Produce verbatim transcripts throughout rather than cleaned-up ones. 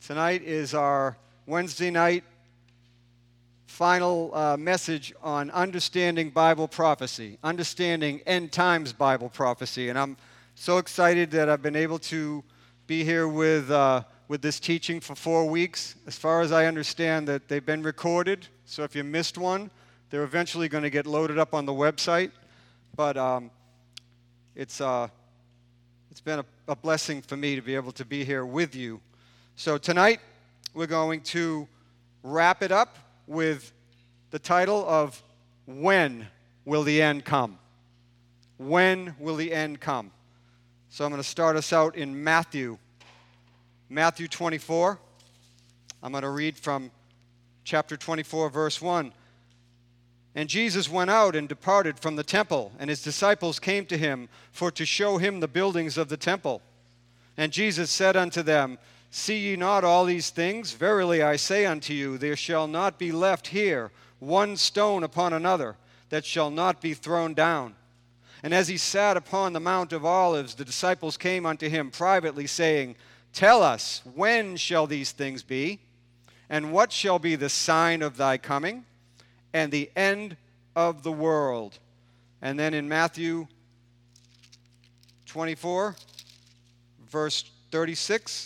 Tonight is our Wednesday night final uh, message on understanding Bible prophecy, understanding end times Bible prophecy. And I'm so excited that I've been able to be here with, uh, with this teaching for four weeks. As far as I understand, that they've been recorded, so if you missed one, they're eventually going to get loaded up on the website. But um, it's, uh, it's been a, a blessing for me to be able to be here with you. So tonight, we're going to wrap it up with the title of When Will the End Come? When will the end come? So I'm going to start us out in Matthew. Matthew twenty-four. I'm going to read from chapter twenty-four, verse one. And Jesus went out and departed from the temple, and his disciples came to him for to show him the buildings of the temple. And Jesus said unto them, See ye not all these things? Verily I say unto you, there shall not be left here one stone upon another that shall not be thrown down. And as he sat upon the Mount of Olives, the disciples came unto him privately, saying, Tell us, when shall these things be? And what shall be the sign of thy coming and the end of the world? And then in Matthew twenty-four, verse thirty-six,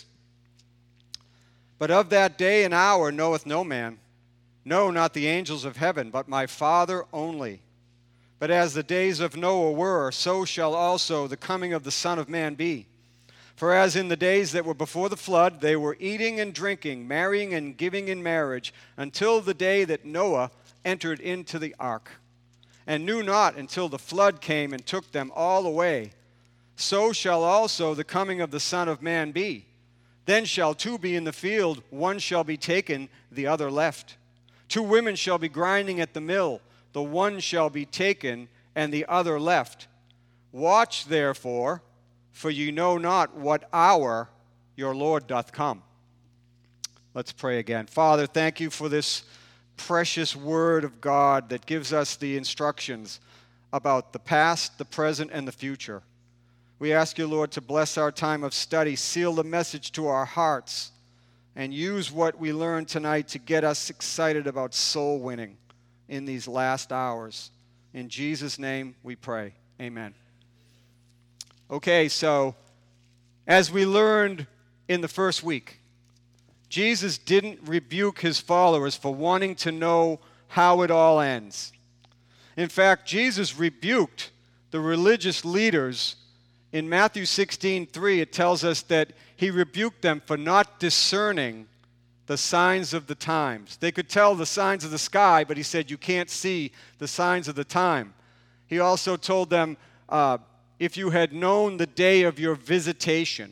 But of that day and hour knoweth no man, no, not the angels of heaven, but my Father only. But as the days of Noah were, so shall also the coming of the Son of Man be. For as in the days that were before the flood, they were eating and drinking, marrying and giving in marriage, until the day that Noah entered into the ark, and knew not until the flood came and took them all away. So shall also the coming of the Son of Man be. Then shall two be in the field, one shall be taken, the other left. Two women shall be grinding at the mill, the one shall be taken, and the other left. Watch therefore, for ye know not what hour your Lord doth come. Let's pray again. Father, thank you for this precious word of God that gives us the instructions about the past, the present, and the future. We ask you, Lord, to bless our time of study, seal the message to our hearts, and use what we learned tonight to get us excited about soul winning in these last hours. In Jesus' name we pray. Amen. Okay, so as we learned in the first week, Jesus didn't rebuke his followers for wanting to know how it all ends. In fact, Jesus rebuked the religious leaders. In Matthew sixteen three, it tells us that he rebuked them for not discerning the signs of the times. They could tell the signs of the sky, but he said, you can't see the signs of the time. He also told them, uh, if you had known the day of your visitation,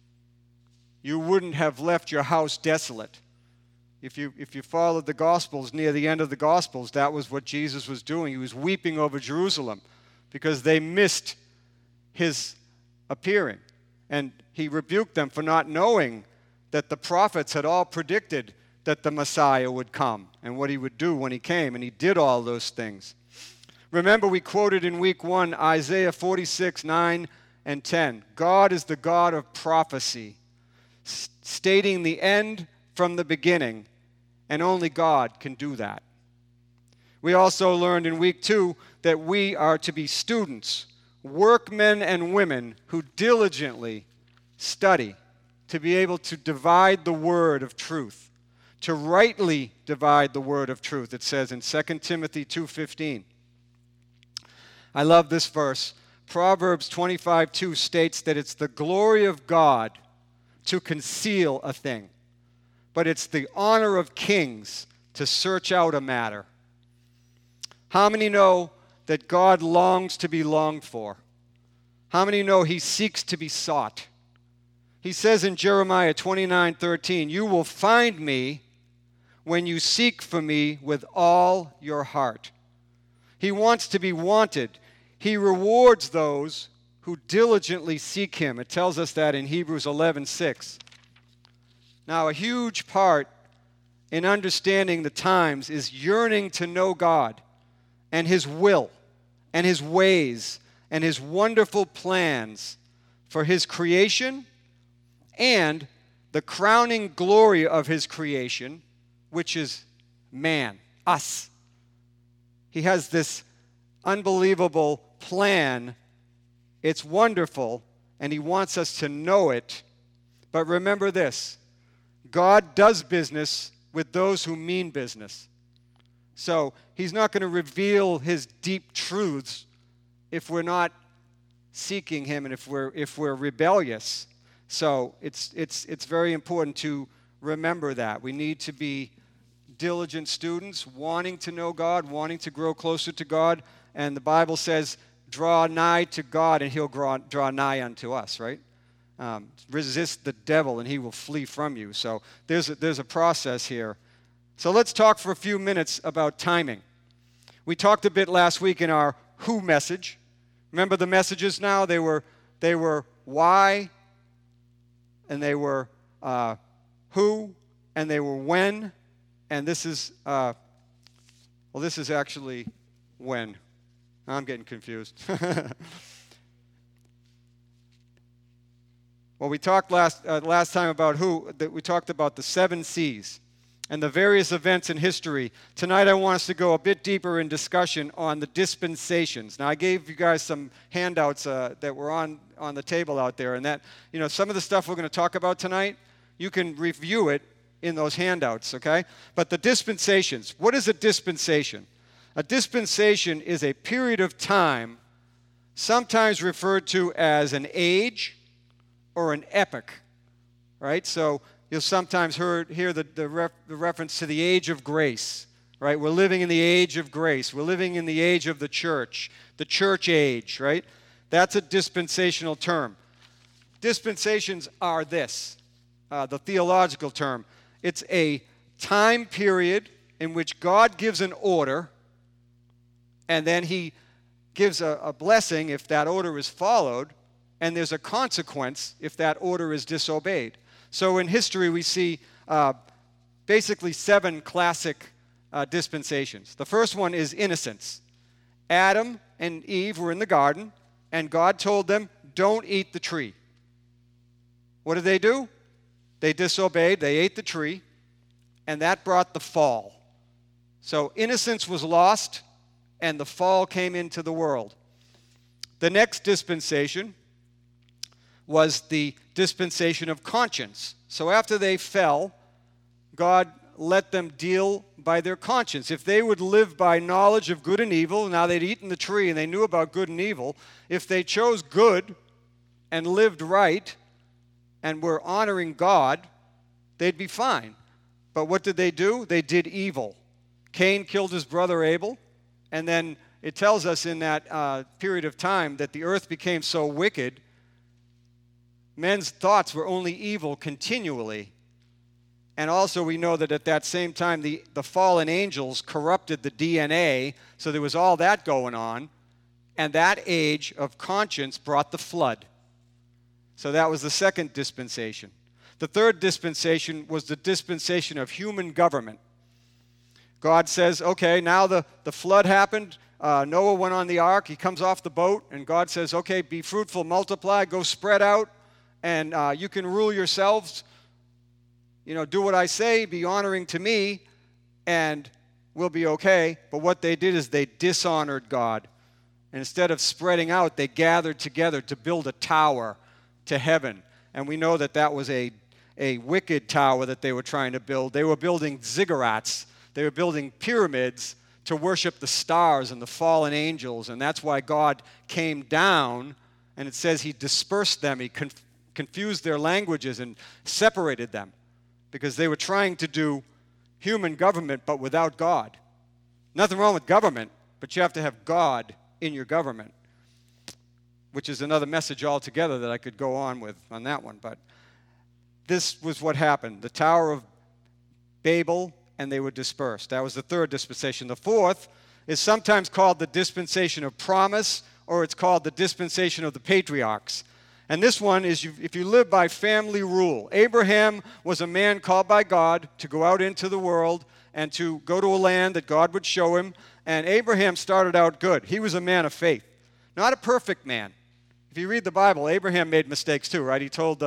you wouldn't have left your house desolate. If you, if you followed the Gospels, near the end of the Gospels, that was what Jesus was doing. He was weeping over Jerusalem because they missed his appearing. And he rebuked them for not knowing that the prophets had all predicted that the Messiah would come and what he would do when he came. And he did all those things. Remember, we quoted in week one, Isaiah forty-six, nine and ten. God is the God of prophecy, stating the end from the beginning, and only God can do that. We also learned in week two that we are to be students, workmen and women who diligently study to be able to divide the word of truth, to rightly divide the word of truth, it says in Second Timothy two fifteen. I love this verse. Proverbs twenty-five two states that it's the glory of God to conceal a thing, but it's the honor of kings to search out a matter. How many know that God longs to be longed for? How many know he seeks to be sought? He says in Jeremiah twenty-nine thirteen, you will find me when you seek for me with all your heart. He wants to be wanted. He rewards those who diligently seek him. It tells us that in Hebrews eleven six. Now, a huge part in understanding the times is yearning to know God and his will and his ways and his wonderful plans for his creation and the crowning glory of his creation, which is man, us. He has this unbelievable plan. It's wonderful, and he wants us to know it. But remember this, God does business with those who mean business. So he's not going to reveal his deep truths if we're not seeking him and if we're if we're rebellious. So it's it's it's very important to remember that. We need to be diligent students, wanting to know God, wanting to grow closer to God. And the Bible says, draw nigh to God and he'll draw, draw nigh unto us, right? Um, resist the devil and he will flee from you. So there's a, there's a process here. So let's talk for a few minutes about timing. We talked a bit last week in our who message. Remember the messages now? They were they were why, and they were uh, who, and they were when, and this is uh, well, this is actually when. I'm getting confused. Well, we talked last uh, last time about who. That we talked about the seven C's and the various events in history. Tonight I want us to go a bit deeper in discussion on the dispensations. Now I gave you guys some handouts uh, that were on, on the table out there, and that, you know, some of the stuff we're going to talk about tonight, you can review it in those handouts, okay? But the dispensations, what is a dispensation? A dispensation is a period of time, sometimes referred to as an age or an epoch, right? So you'll sometimes hear, hear the, the, ref, the reference to the age of grace, right? We're living in the age of grace. We're living in the age of the church, the church age, right? That's a dispensational term. Dispensations are this, uh, the theological term. It's a time period in which God gives an order, and then he gives a, a blessing if that order is followed, and there's a consequence if that order is disobeyed. So in history, we see uh, basically seven classic uh, dispensations. The first one is innocence. Adam and Eve were in the garden, and God told them, don't eat the tree. What did they do? They disobeyed, they ate the tree, and that brought the fall. So innocence was lost, and the fall came into the world. The next dispensation was the dispensation of conscience. So after they fell, God let them deal by their conscience. If they would live by knowledge of good and evil, now they'd eaten the tree and they knew about good and evil, if they chose good and lived right and were honoring God, they'd be fine. But what did they do? They did evil. Cain killed his brother Abel, and then it tells us in that uh, period of time that the earth became so wicked, men's thoughts were only evil continually. And also we know that at that same time, the, the fallen angels corrupted the D N A, so there was all that going on. And that age of conscience brought the flood. So that was the second dispensation. The third dispensation was the dispensation of human government. God says, okay, now the, the flood happened. Uh, Noah went on the ark. He comes off the boat, and God says, okay, be fruitful, multiply, go spread out, and uh, you can rule yourselves. You know, do what I say, be honoring to me, and we'll be okay. But what they did is they dishonored God. And instead of spreading out, they gathered together to build a tower to heaven. And we know that that was a, a wicked tower that they were trying to build. They were building ziggurats. They were building pyramids to worship the stars and the fallen angels. And that's why God came down, and it says he dispersed them. He conf- confused their languages and separated them, because they were trying to do human government but without God. Nothing wrong with government, but you have to have God in your government, which is another message altogether that I could go on with on that one. But this was what happened. The Tower of Babel, and they were dispersed. That was the third dispensation. The fourth is sometimes called the dispensation of promise, or it's called the dispensation of the patriarchs. And this one is you, if you live by family rule. Abraham was a man called by God to go out into the world and to go to a land that God would show him. And Abraham started out good. He was a man of faith, not a perfect man. If you read the Bible, Abraham made mistakes too, right? He told the,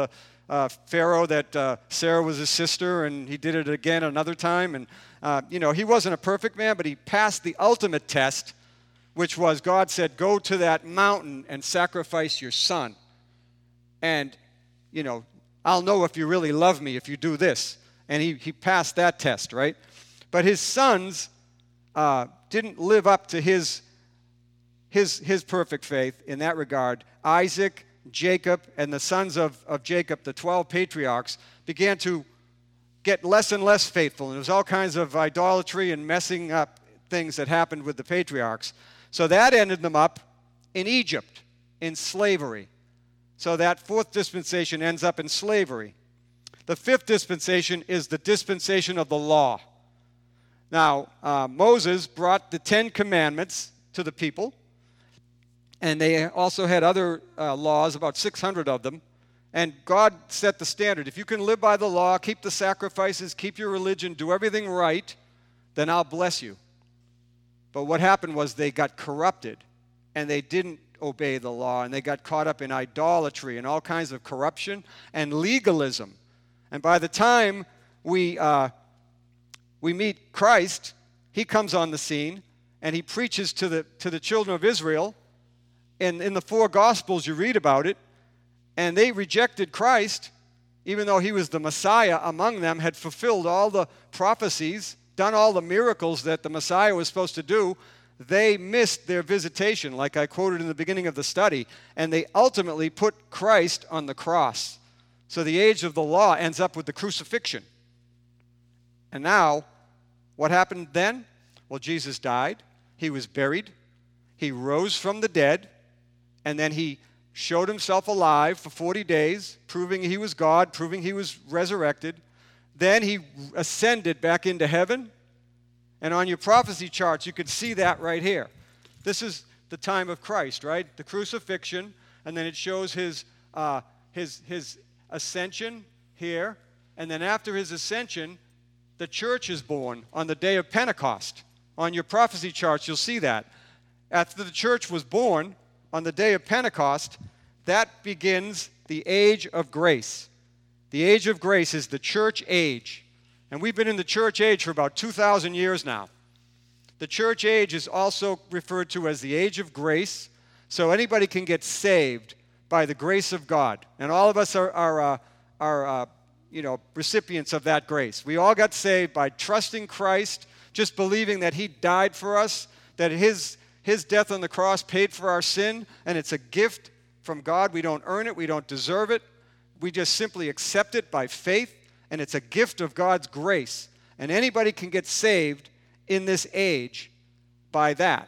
uh, Pharaoh that uh, Sarah was his sister, and he did it again another time. And, uh, you know, he wasn't a perfect man, but he passed the ultimate test, which was God said, go to that mountain and sacrifice your son. And, you know, I'll know if you really love me if you do this. And he, he passed that test, right? But his sons uh, didn't live up to his, his, his perfect faith in that regard. Isaac, Jacob, and the sons of, of Jacob, the twelve patriarchs, began to get less and less faithful. And there was all kinds of idolatry and messing up things that happened with the patriarchs. So that ended them up in Egypt, in slavery. So that fourth dispensation ends up in slavery. The fifth dispensation is the dispensation of the law. Now, uh, Moses brought the Ten Commandments to the people, and they also had other uh, laws, about six hundred of them, and God set the standard. If you can live by the law, keep the sacrifices, keep your religion, do everything right, then I'll bless you. But what happened was they got corrupted, and they didn't obey the law, and they got caught up in idolatry and all kinds of corruption and legalism. And by the time we uh, we meet Christ, he comes on the scene, and he preaches to the to the children of Israel. And in the four Gospels, you read about it, and they rejected Christ, even though he was the Messiah among them, had fulfilled all the prophecies, done all the miracles that the Messiah was supposed to do. They missed their visitation, like I quoted in the beginning of the study, and they ultimately put Christ on the cross. So the age of the law ends up with the crucifixion. And now, what happened then? Well, Jesus died, he was buried, he rose from the dead, and then he showed himself alive for forty days, proving he was God, proving he was resurrected. Then he ascended back into heaven. And on your prophecy charts, you can see that right here. This is the time of Christ, right? The crucifixion, and then it shows his, uh, his, his ascension here. And then after his ascension, the church is born on the day of Pentecost. On your prophecy charts, you'll see that. After the church was born on the day of Pentecost, that begins the age of grace. The age of grace is the church age. And we've been in the church age for about two thousand years now. The church age is also referred to as the age of grace. So anybody can get saved by the grace of God. And all of us are, are, uh, are uh, you know, recipients of that grace. We all got saved by trusting Christ, just believing that he died for us, that his, his death on the cross paid for our sin, and it's a gift from God. We don't earn it. We don't deserve it. We just simply accept it by faith. And it's a gift of God's grace. And anybody can get saved in this age by that.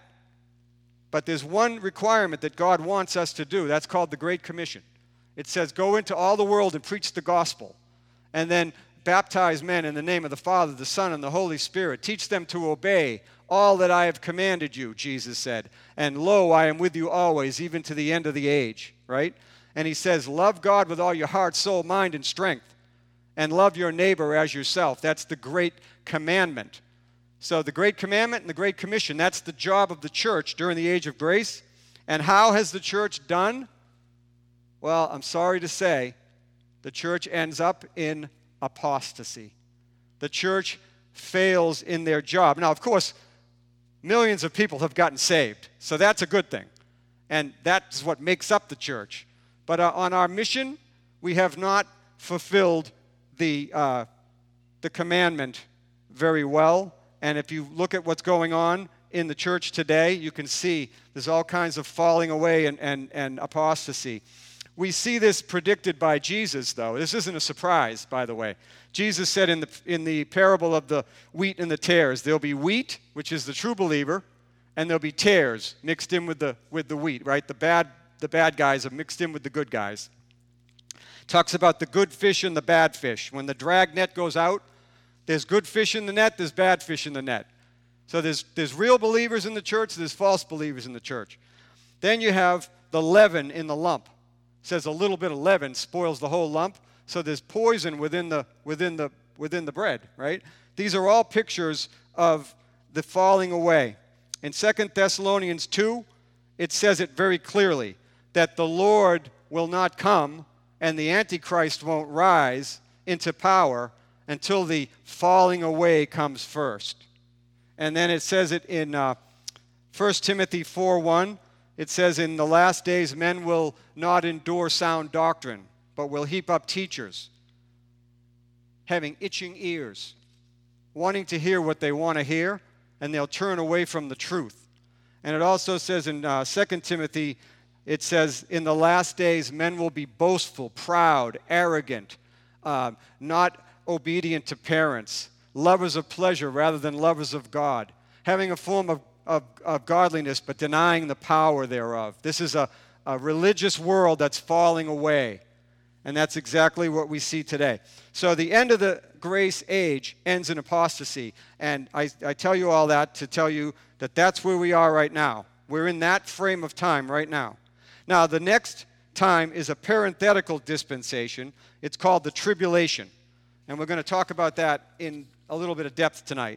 But there's one requirement that God wants us to do. That's called the Great Commission. It says, go into all the world and preach the gospel. And then baptize men in the name of the Father, the Son, and the Holy Spirit. Teach them to obey all that I have commanded you, Jesus said. And lo, I am with you always, even to the end of the age. Right? And he says, love God with all your heart, soul, mind, and strength. And love your neighbor as yourself. That's the great commandment. So the great commandment and the great commission, that's the job of the church during the age of grace. And how has the church done? Well, I'm sorry to say, the church ends up in apostasy. The church fails in their job. Now, of course, millions of people have gotten saved, so that's a good thing. And that's what makes up the church. But uh, on our mission, we have not fulfilled the uh, the commandment very well. And if you look at what's going on in the church today, you can see there's all kinds of falling away and, and, and apostasy. We see this predicted by Jesus, though. This isn't a surprise, by the way. Jesus said in the in the parable of the wheat and the tares, there'll be wheat, which is the true believer, and there'll be tares mixed in with the with the wheat, right? The bad the bad guys are mixed in with the good guys. Talks about the good fish and the bad fish. When the drag net goes out, there's good fish in the net, there's bad fish in the net. So there's, there's real believers in the church, there's false believers in the church. Then you have the leaven in the lump. It says a little bit of leaven spoils the whole lump. So there's poison within the, within the, within the bread, right? These are all pictures of the falling away. In Second Thessalonians two, it says it very clearly, that the Lord will not come and the Antichrist won't rise into power until the falling away comes first. And then it says it in uh, First Timothy four one. It says, in the last days men will not endure sound doctrine, but will heap up teachers, having itching ears, wanting to hear what they want to hear, and they'll turn away from the truth. And it also says in uh, Second Timothy, it says, in the last days men will be boastful, proud, arrogant, uh, not obedient to parents, lovers of pleasure rather than lovers of God, having a form of, of, of godliness but denying the power thereof. This is a, a religious world that's falling away. And that's exactly what we see today. So the end of the grace age ends in apostasy. And I, I tell you all that to tell you that that's where we are right now. We're in that frame of time right now. Now, the next time is a parenthetical dispensation. It's called the tribulation. And we're going to talk about that in a little bit of depth tonight.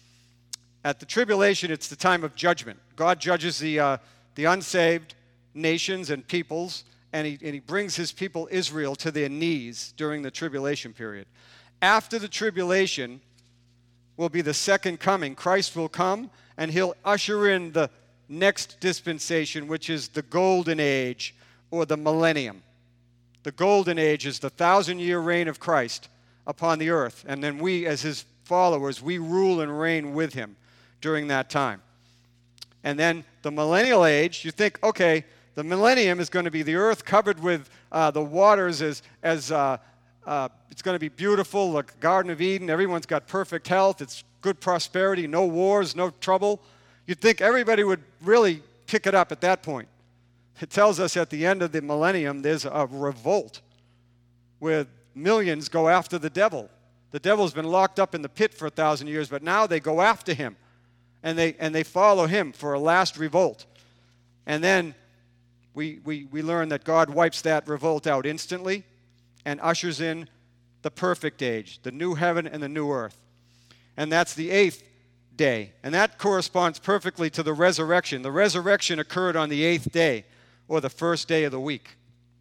At the tribulation, it's the time of judgment. God judges the, uh, the unsaved nations and peoples, and he, and he brings his people Israel to their knees during the tribulation period. After the tribulation will be the second coming. Christ will come, and he'll usher in the next dispensation, which is the golden age or the millennium. The golden age is the thousand-year reign of Christ upon the earth, and then we, as his followers, we rule and reign with him during that time. And then the millennial age, you think, okay, the millennium is going to be the earth covered with uh, the waters as, as uh, uh, it's going to be beautiful, like Garden of Eden. Everyone's got perfect health. It's good prosperity, no wars, no trouble. You'd think everybody would really pick it up at that point. It tells us at the end of the millennium there's a revolt where millions go after the devil. The devil's been locked up in the pit for a thousand years, but now they go after him, and they and they follow him for a last revolt. And then we we we learn that God wipes that revolt out instantly and ushers in the perfect age, the new heaven and the new earth. And that's the eighth day. And that corresponds perfectly to the resurrection. The resurrection occurred on the eighth day, or the first day of the week.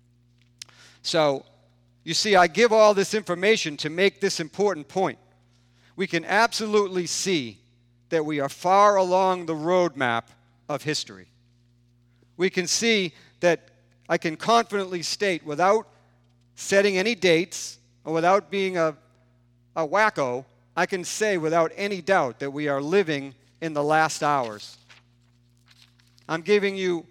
So, you see, I give all this information to make this important point. We can absolutely see that we are far along the roadmap of history. We can see that I can confidently state, without setting any dates or without being a, a wacko, I can say without any doubt that we are living in the last hours. I'm giving you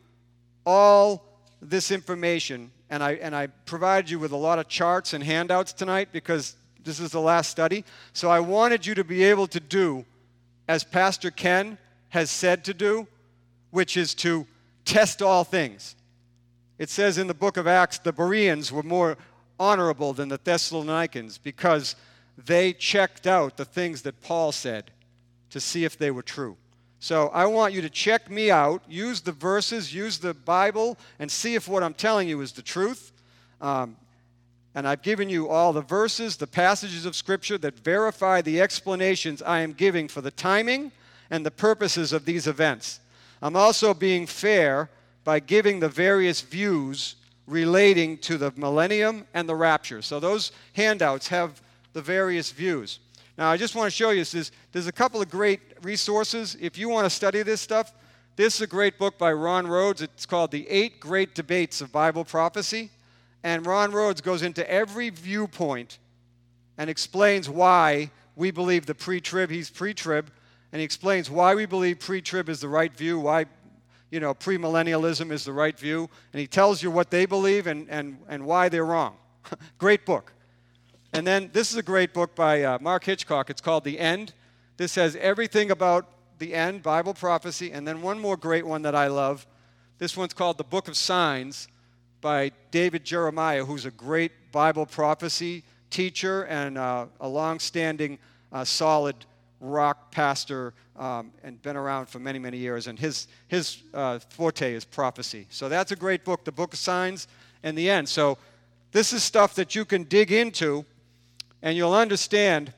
all this information, and I and I provided you with a lot of charts and handouts tonight because this is the last study. So I wanted you to be able to do as Pastor Ken has said to do, which is to test all things. It says in the book of Acts, the Bereans were more honorable than the Thessalonians because they checked out the things that Paul said to see if they were true. So I want you to check me out, use the verses, use the Bible, and see if what I'm telling you is the truth. Um, and I've given you all the verses, the passages of Scripture that verify the explanations I am giving for the timing and the purposes of these events. I'm also being fair by giving the various views relating to the millennium and the rapture. So those handouts have the various views. Now, I just want to show you, this, there's a couple of great resources. If you want to study this stuff, this is a great book by Ron Rhodes. It's called The Eight Great Debates of Bible Prophecy. And Ron Rhodes goes into every viewpoint and explains why we believe the pre-trib, he's pre-trib, and he explains why we believe pre-trib is the right view, why, you know, premillennialism is the right view, and he tells you what they believe and, and, and why they're wrong. Great book. And then this is a great book by uh, Mark Hitchcock. It's called The End. This has everything about the end, Bible prophecy, and then one more great one that I love. This one's called The Book of Signs by David Jeremiah, who's a great Bible prophecy teacher and uh, a long-standing, uh, solid rock pastor um, and been around for many, many years. And his, his uh, forte is prophecy. So that's a great book, The Book of Signs and The End. So this is stuff that you can dig into, and you'll understand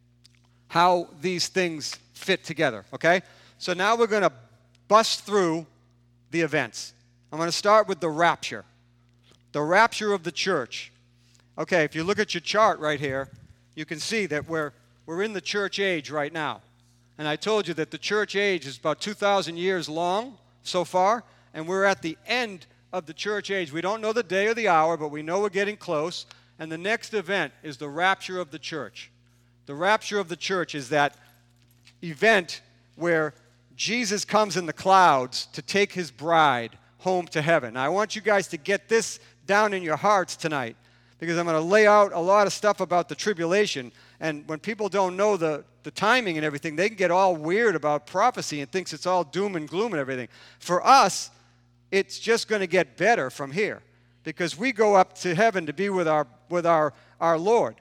how these things fit together, okay? So now we're going to bust through the events. I'm going to start with the rapture. The rapture of the church. Okay, if you look at your chart right here, you can see that we're, we're in the church age right now. And I told you that the church age is about two thousand years long so far, and we're at the end of the church age. We don't know the day or the hour, but we know we're getting close. And the next event is the rapture of the church. The rapture of the church is that event where Jesus comes in the clouds to take his bride home to heaven. Now, I want you guys to get this down in your hearts tonight, because I'm going to lay out a lot of stuff about the tribulation. And when people don't know the, the timing and everything, they can get all weird about prophecy and thinks it's all doom and gloom and everything. For us, it's just going to get better from here, because we go up to heaven to be with our, with our, our Lord.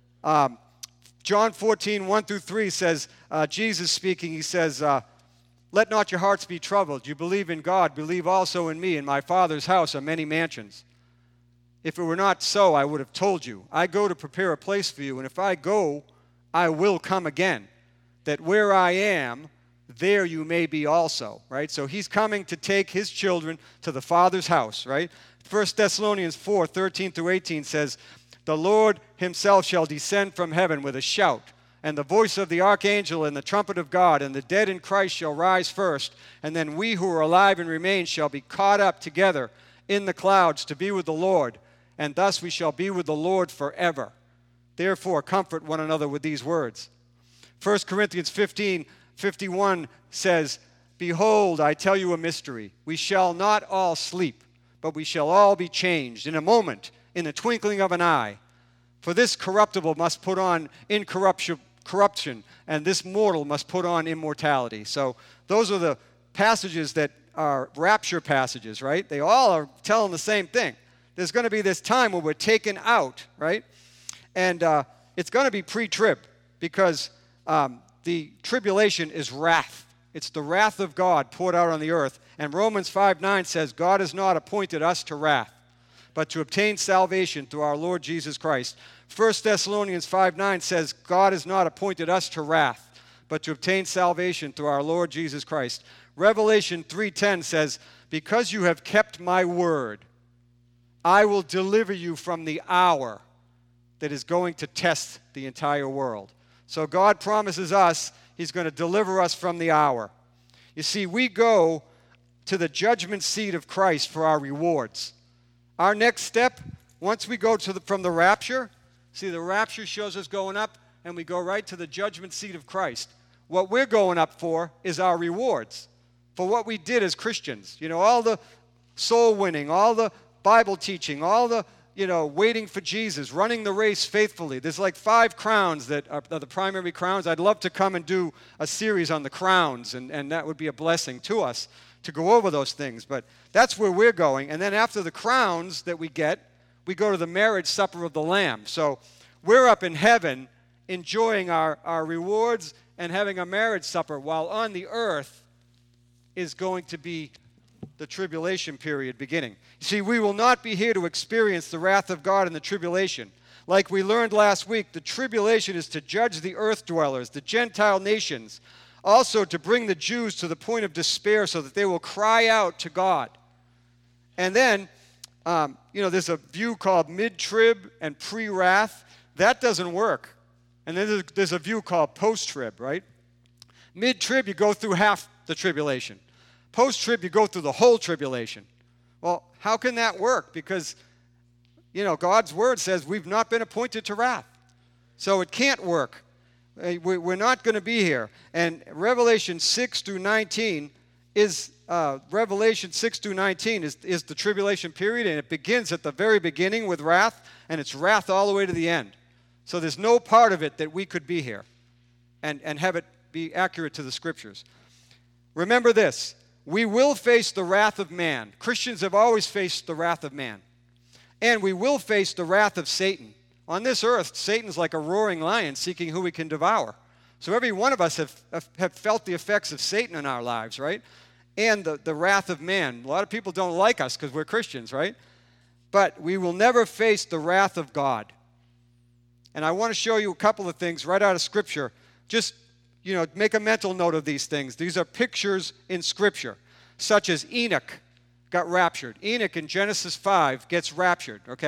Um, John fourteen, one through three says, uh, Jesus speaking, he says, uh, let not your hearts be troubled. You believe in God, believe also in me. In my Father's house are many mansions. If it were not so, I would have told you. I go to prepare a place for you, and if I go, I will come again, that where I am, there you may be also, right? So he's coming to take his children to the Father's house, right? First Thessalonians four, thirteen through eighteen says, the Lord himself shall descend from heaven with a shout, and the voice of the archangel and the trumpet of God, and the dead in Christ shall rise first, and then we who are alive and remain shall be caught up together in the clouds to be with the Lord, and thus we shall be with the Lord forever. Therefore, comfort one another with these words. First Corinthians fifteen, fifty-one says, behold, I tell you a mystery. We shall not all sleep, but we shall all be changed in a moment, in the twinkling of an eye. For this corruptible must put on incorruption, corruption, and this mortal must put on immortality. So those are the passages that are rapture passages, right? They all are telling the same thing. There's going to be this time where we're taken out, right? And uh, it's going to be pre-trib, because um, the tribulation is wrath. It's the wrath of God poured out on the earth. And Romans five nine says, God has not appointed us to wrath, but to obtain salvation through our Lord Jesus Christ. First Thessalonians five nine says, God has not appointed us to wrath, but to obtain salvation through our Lord Jesus Christ. Revelation three ten says, because you have kept my word, I will deliver you from the hour that is going to test the entire world. So God promises us he's going to deliver us from the hour. You see, we go to the judgment seat of Christ for our rewards. Our next step, once we go to the, from the rapture, see, the rapture shows us going up, and we go right to the judgment seat of Christ. What we're going up for is our rewards for what we did as Christians. You know, all the soul winning, all the Bible teaching, all the, you know, waiting for Jesus, running the race faithfully. There's like five crowns that are, are the primary crowns. I'd love to come and do a series on the crowns, and, and that would be a blessing to us to go over those things. But that's where we're going. And then after the crowns that we get, we go to the marriage supper of the Lamb. So we're up in heaven enjoying our, our rewards and having a marriage supper, while on the earth is going to be the tribulation period beginning. You see, we will not be here to experience the wrath of God in the tribulation. Like we learned last week, the tribulation is to judge the earth dwellers, the Gentile nations, also to bring the Jews to the point of despair so that they will cry out to God. And then, um, you know, there's a view called mid-trib and pre-wrath. That doesn't work. And then there's, there's a view called post-trib, right? Mid-trib, you go through half the tribulation. Post-trib, you go through the whole tribulation. Well, how can that work? Because, you know, God's word says we've not been appointed to wrath. So it can't work. We're not going to be here. And Revelation six through nineteen is, uh, Revelation six through nineteen is, is the tribulation period, and it begins at the very beginning with wrath, and it's wrath all the way to the end. So there's no part of it that we could be here and, and have it be accurate to the Scriptures. Remember this. We will face the wrath of man. Christians have always faced the wrath of man. And we will face the wrath of Satan. On this earth, Satan's like a roaring lion seeking who he can devour. So every one of us have, have felt the effects of Satan in our lives, right? And the, the wrath of man. A lot of people don't like us because we're Christians, right? But we will never face the wrath of God. And I want to show you a couple of things right out of Scripture. Just, you know, make a mental note of these things. These are pictures in Scripture, such as Enoch got raptured. Enoch in Genesis five gets raptured, okay?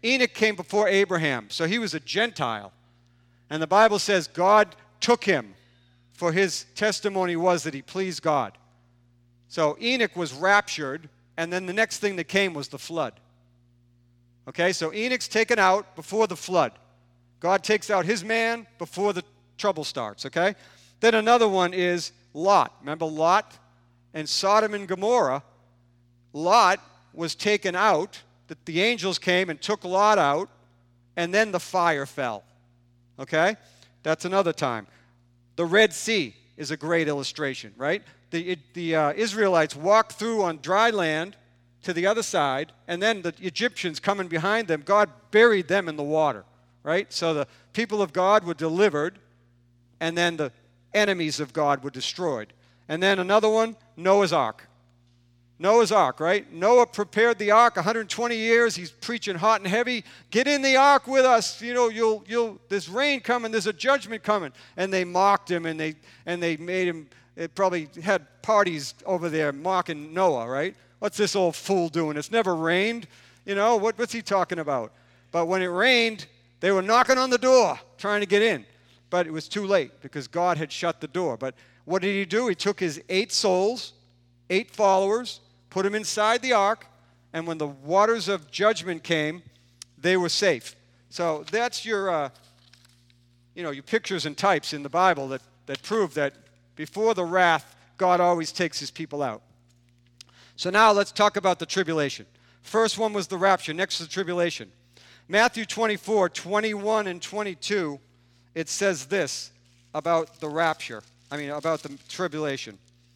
Enoch came before Abraham, so he was a Gentile. And the Bible says God took him, for his testimony was that he pleased God. So Enoch was raptured, and then the next thing that came was the flood. Okay, so Enoch's taken out before the flood. God takes out his man before the trouble starts, okay? Then another one is Lot. Remember Lot and Sodom and Gomorrah? Lot was taken out, that the angels came and took Lot out, and then the fire fell. Okay? That's another time. The Red Sea is a great illustration, right? The, it, the uh, Israelites walked through on dry land to the other side, and then the Egyptians coming behind them, God buried them in the water, right? So the people of God were delivered, and then the enemies of God were destroyed. And then another one, Noah's Ark. Noah's Ark, right? Noah prepared the ark one hundred twenty years. He's preaching hot and heavy. Get in the ark with us. You know, you'll, you'll, there's rain coming. There's a judgment coming. And they mocked him, and they, and they made him, it probably had parties over there mocking Noah, right? What's this old fool doing? It's never rained. You know, what, what's he talking about? But when it rained, they were knocking on the door trying to get in. But it was too late because God had shut the door. But what did he do? He took his eight souls, eight followers, put them inside the ark, and when the waters of judgment came, they were safe. So that's your, uh, you know, your pictures and types in the Bible that, that prove that before the wrath, God always takes his people out. So now let's talk about the tribulation. First one was the rapture. Next is the tribulation. Matthew twenty-four, twenty-one and twenty-two, it says this about the rapture. I mean, about the tribulation.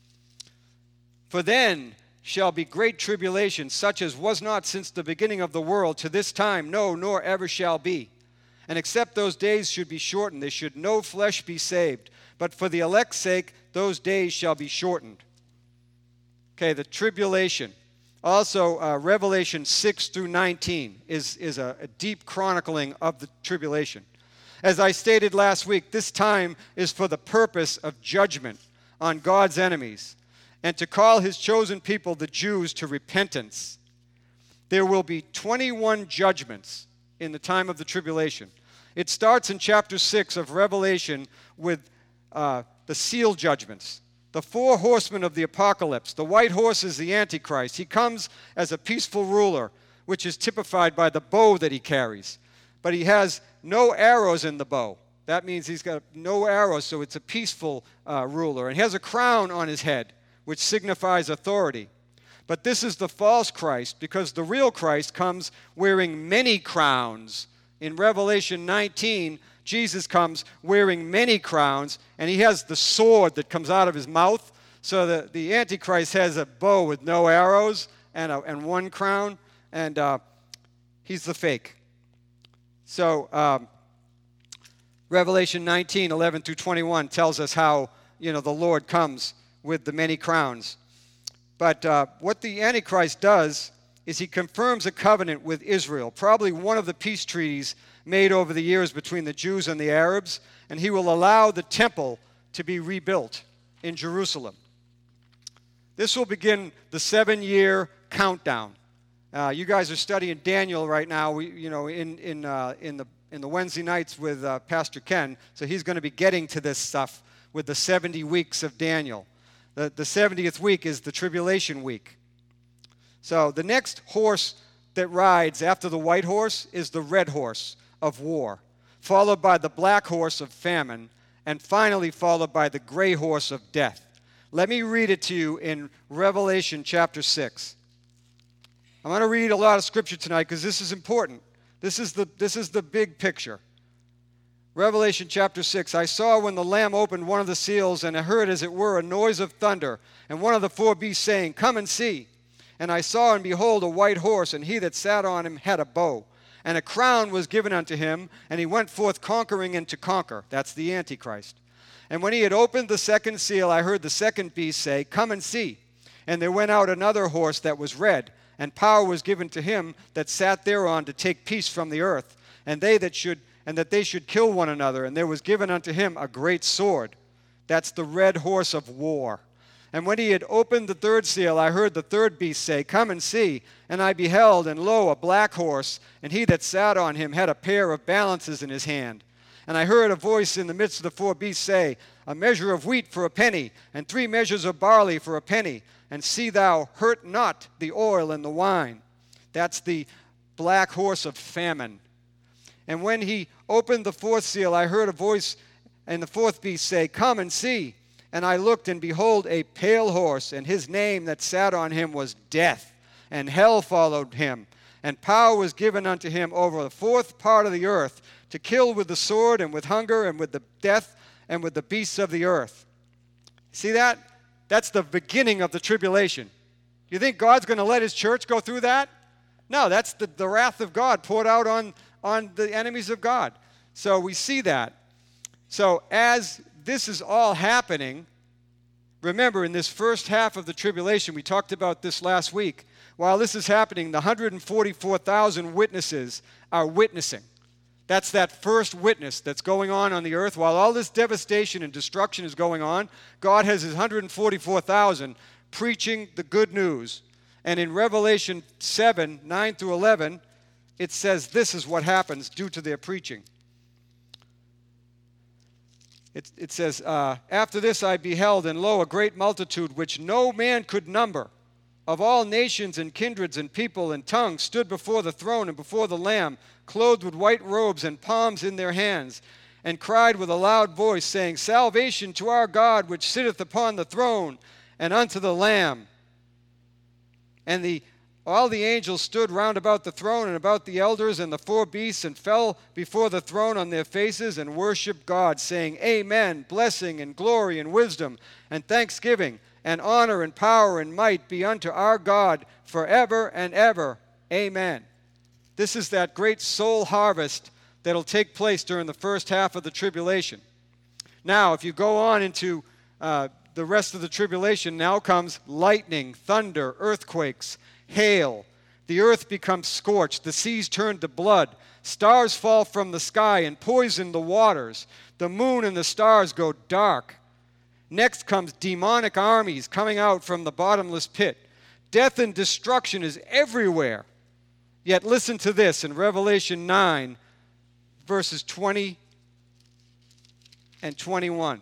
For then shall be great tribulation, such as was not since the beginning of the world to this time, no, nor ever shall be. And except those days should be shortened, there should no flesh be saved. But for the elect's sake, those days shall be shortened. Okay, the tribulation. Also, uh, Revelation six through nineteen is, is a, a deep chronicling of the tribulation. As I stated last week, this time is for the purpose of judgment on God's enemies, and to call his chosen people, the Jews, to repentance. There will be twenty-one judgments in the time of the tribulation. It starts in chapter six of Revelation with uh, the seal judgments. The four horsemen of the apocalypse. The white horse is the Antichrist. He comes as a peaceful ruler, which is typified by the bow that he carries. But he has no arrows in the bow. That means he's got no arrows, so it's a peaceful uh, ruler. And he has a crown on his head, which signifies authority. But this is the false Christ, because the real Christ comes wearing many crowns. In Revelation nineteen, Jesus comes wearing many crowns, and he has the sword that comes out of his mouth. So the, the Antichrist has a bow with no arrows and, a, and one crown, and uh, he's the fake. So um, Revelation nineteen, eleven through twenty-one tells us how, you know, the Lord comes with the many crowns. But uh, what the Antichrist does is he confirms a covenant with Israel, probably one of the peace treaties made over the years between the Jews and the Arabs, and he will allow the temple to be rebuilt in Jerusalem. This will begin the seven-year countdown. Uh, you guys are studying Daniel right now. We, you know, in in uh, in the in the Wednesday nights with uh, Pastor Ken. So he's going to be getting to this stuff with the seventy weeks of Daniel. The the seventieth week is the tribulation week. So the next horse that rides after the white horse is the red horse of war, followed by the black horse of famine, and finally followed by the gray horse of death. Let me read it to you in Revelation chapter six. I'm going to read a lot of scripture tonight because this is important. This is the this is the big picture. Revelation chapter six. I saw when the Lamb opened one of the seals, and I heard as it were a noise of thunder, and one of the four beasts saying, "Come and see." And I saw, and behold, a white horse, and he that sat on him had a bow. And a crown was given unto him, and he went forth conquering and to conquer. That's the Antichrist. And when he had opened the second seal, I heard the second beast say, "Come and see." And there went out another horse that was red, and power was given to him that sat thereon to take peace from the earth, and they that should and that they should kill one another. And there was given unto him a great sword. That's the red horse of war. And when he had opened the third seal, I heard the third beast say, Come and see. And I beheld, and lo, a black horse, and he that sat on him had a pair of balances in his hand. And I heard a voice in the midst of the four beasts say, A measure of wheat for a penny, and three measures of barley for a penny. And see thou hurt not the oil and the wine. That's the black horse of famine. And when he opened the fourth seal, I heard a voice in the fourth beast say, Come and see. And I looked, and behold, a pale horse, and his name that sat on him was Death, and hell followed him. And power was given unto him over the fourth part of the earth, to kill with the sword, and with hunger, and with the death, and with the beasts of the earth. See that? That's the beginning of the tribulation. You think God's going to let his church go through that? No, that's the, the wrath of God poured out on, on the enemies of God. So we see that. So as this is all happening, remember in this first half of the tribulation, we talked about this last week, while this is happening, the one hundred forty-four thousand witnesses are witnessing. That's that first witness that's going on on the earth. While all this devastation and destruction is going on, God has his one hundred forty-four thousand preaching the good news. And in Revelation seven, nine through eleven, it says this is what happens due to their preaching. It, it says, uh, After this I beheld, and lo, a great multitude, which no man could number, of all nations and kindreds and people and tongues, stood before the throne and before the Lamb, clothed with white robes and palms in their hands, and cried with a loud voice, saying, Salvation to our God, which sitteth upon the throne, and unto the Lamb. And the all the angels stood round about the throne and about the elders and the four beasts, and fell before the throne on their faces and worshipped God, saying, Amen, blessing and glory and wisdom and thanksgiving and honor and power and might be unto our God forever and ever. Amen. This is that great soul harvest that will take place during the first half of the tribulation. Now, if you go on into uh, the rest of the tribulation, now comes lightning, thunder, earthquakes, hail. The earth becomes scorched. The seas turn to blood. Stars fall from the sky and poison the waters. The moon and the stars go dark. Next comes demonic armies coming out from the bottomless pit. Death and destruction is everywhere. Yet listen to this in Revelation nine, verses twenty and twenty-one.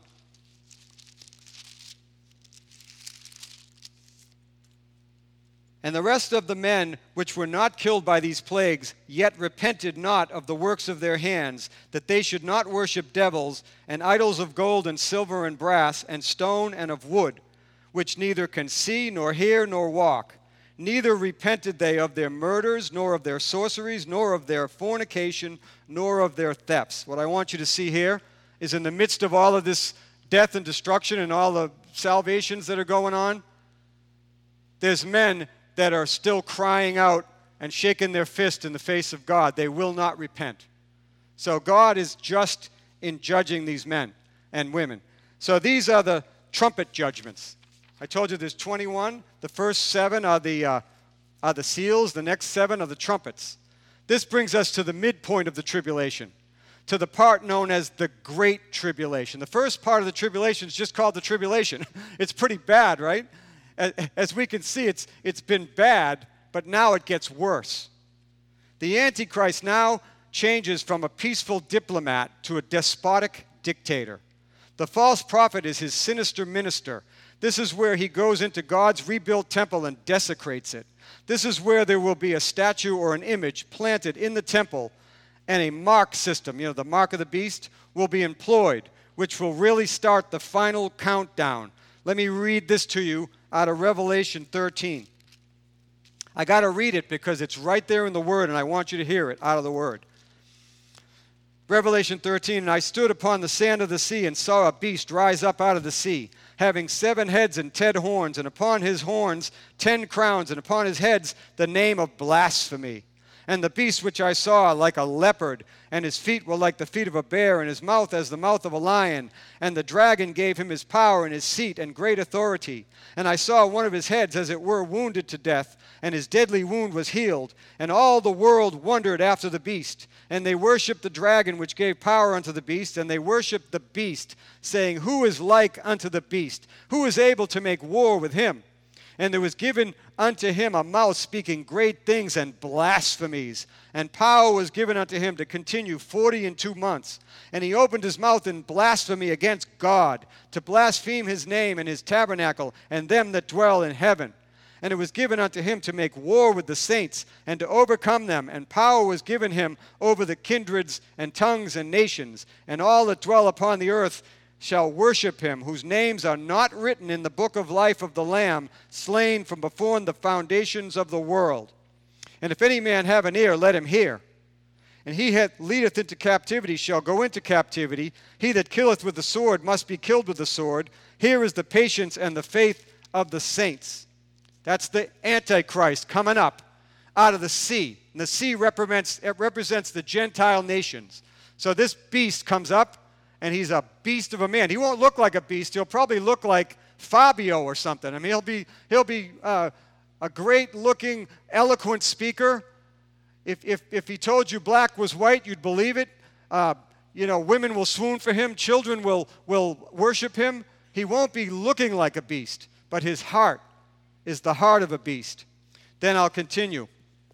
And the rest of the men which were not killed by these plagues yet repented not of the works of their hands, that they should not worship devils and idols of gold and silver and brass and stone and of wood, which neither can see nor hear nor walk. Neither repented they of their murders, nor of their sorceries, nor of their fornication, nor of their thefts. What I want you to see here is in the midst of all of this death and destruction and all the salvations that are going on, there's men that are still crying out and shaking their fist in the face of God. They will not repent. So God is just in judging these men and women. So these are the trumpet judgments. I told you there's twenty-one. The first seven are the, uh, are the seals. The next seven are the trumpets. This brings us to the midpoint of the tribulation, to the part known as the Great Tribulation. The first part of the tribulation is just called the tribulation. It's pretty bad, right? As we can see, it's, it's been bad, but now it gets worse. The Antichrist now changes from a peaceful diplomat to a despotic dictator. The false prophet is his sinister minister. This is where he goes into God's rebuilt temple and desecrates it. This is where there will be a statue or an image planted in the temple, and a mark system, you know, the mark of the beast, will be employed, which will really start the final countdown. Let me read this to you out of Revelation thirteen. I got to read it because it's right there in the Word, and I want you to hear it out of the Word. Revelation thirteen, and I stood upon the sand of the sea and saw a beast rise up out of the sea, having seven heads and ten horns, and upon his horns ten crowns, and upon his heads the name of blasphemy. And the beast which I saw like a leopard, and his feet were like the feet of a bear, and his mouth as the mouth of a lion. And the dragon gave him his power and his seat and great authority. And I saw one of his heads as it were wounded to death, and his deadly wound was healed. And all the world wondered after the beast. And they worshipped the dragon which gave power unto the beast, and they worshipped the beast, saying, Who is like unto the beast? Who is able to make war with him? And there was given unto him a mouth speaking great things and blasphemies. And power was given unto him to continue forty and two months. And he opened his mouth in blasphemy against God, to blaspheme his name and his tabernacle, and them that dwell in heaven. And it was given unto him to make war with the saints, and to overcome them. And power was given him over the kindreds and tongues and nations. And all that dwell upon the earth shall worship him, whose names are not written in the book of life of the Lamb, slain from before the foundations of the world. And if any man have an ear, let him hear. And he that leadeth into captivity shall go into captivity. He that killeth with the sword must be killed with the sword. Here is the patience and the faith of the saints. That's the Antichrist coming up out of the sea. And the sea represents, it represents the Gentile nations. So this beast comes up, and he's a beast of a man. He won't look like a beast. He'll probably look like Fabio or something. I mean, he'll be, he'll be uh, a great-looking, eloquent speaker. If, if, if he told you black was white, you'd believe it. Uh, you know, women will swoon for him. Children will, will worship him. He won't be looking like a beast, but his heart is the heart of a beast. Then I'll continue.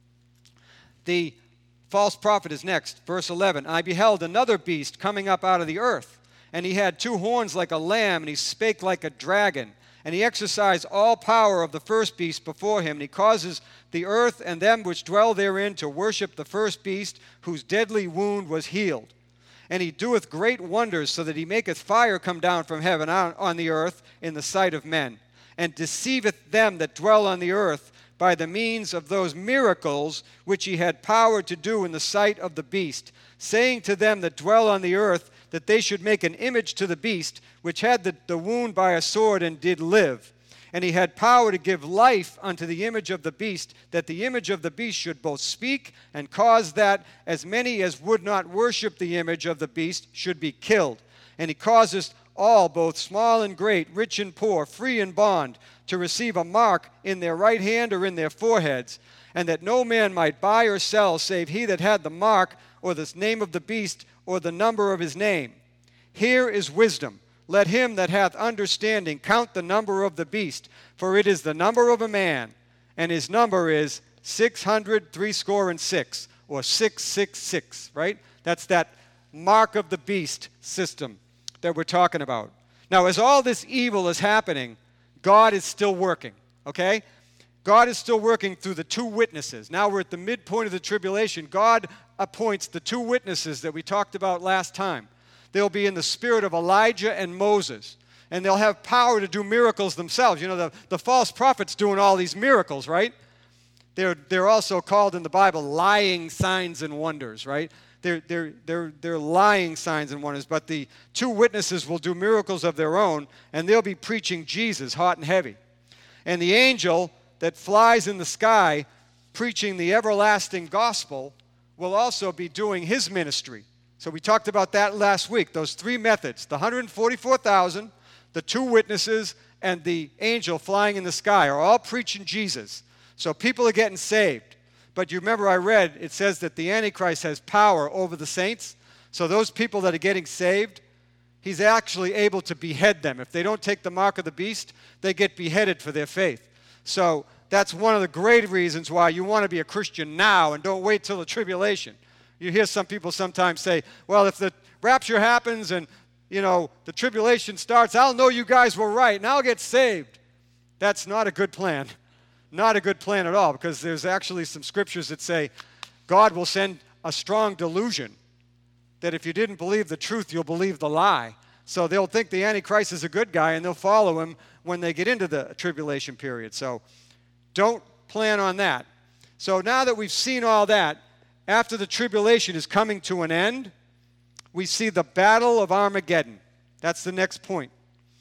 The false prophet is next. Verse eleven, I beheld another beast coming up out of the earth, and he had two horns like a lamb, and he spake like a dragon. And he exercised all power of the first beast before him, and he causes the earth and them which dwell therein to worship the first beast, whose deadly wound was healed. And he doeth great wonders, so that he maketh fire come down from heaven on, on the earth in the sight of men, and deceiveth them that dwell on the earth by the means of those miracles which he had power to do in the sight of the beast, saying to them that dwell on the earth that they should make an image to the beast, which had the, the wound by a sword and did live. And he had power to give life unto the image of the beast, that the image of the beast should both speak, and cause that as many as would not worship the image of the beast should be killed. And he causeth all, both small and great, rich and poor, free and bond, to receive a mark in their right hand or in their foreheads, and that no man might buy or sell save he that had the mark, or the name of the beast, or the number of his name. Here is wisdom. Let him that hath understanding count the number of the beast, for it is the number of a man, and his number is six hundred threescore and six, or six six six, right? That's that mark of the beast system that we're talking about. Now, as all this evil is happening, God is still working, okay? God is still working through the two witnesses. Now we're at the midpoint of the tribulation. God appoints the two witnesses that we talked about last time. They'll be in the spirit of Elijah and Moses, and they'll have power to do miracles themselves. You know, the, the false prophets doing all these miracles, right? They're, they're also called in the Bible lying signs and wonders, right? They're, they're, they're, they're lying signs and wonders, but the two witnesses will do miracles of their own, and they'll be preaching Jesus hot and heavy. And the angel that flies in the sky preaching the everlasting gospel will also be doing his ministry. So we talked about that last week, those three methods, the one hundred forty-four thousand, the two witnesses, and the angel flying in the sky are all preaching Jesus. So people are getting saved. But you remember I read, it says that the Antichrist has power over the saints. So those people that are getting saved, he's actually able to behead them. If they don't take the mark of the beast, they get beheaded for their faith. So that's one of the great reasons why you want to be a Christian now and don't wait till the tribulation. You hear some people sometimes say, well, if the rapture happens and, you know, the tribulation starts, I'll know you guys were right and I'll get saved. That's not a good plan. Not a good plan at all, because there's actually some scriptures that say God will send a strong delusion that if you didn't believe the truth, you'll believe the lie. So they'll think the Antichrist is a good guy and they'll follow him when they get into the tribulation period. So don't plan on that. So now that we've seen all that, after the tribulation is coming to an end, we see the battle of Armageddon. That's the next point.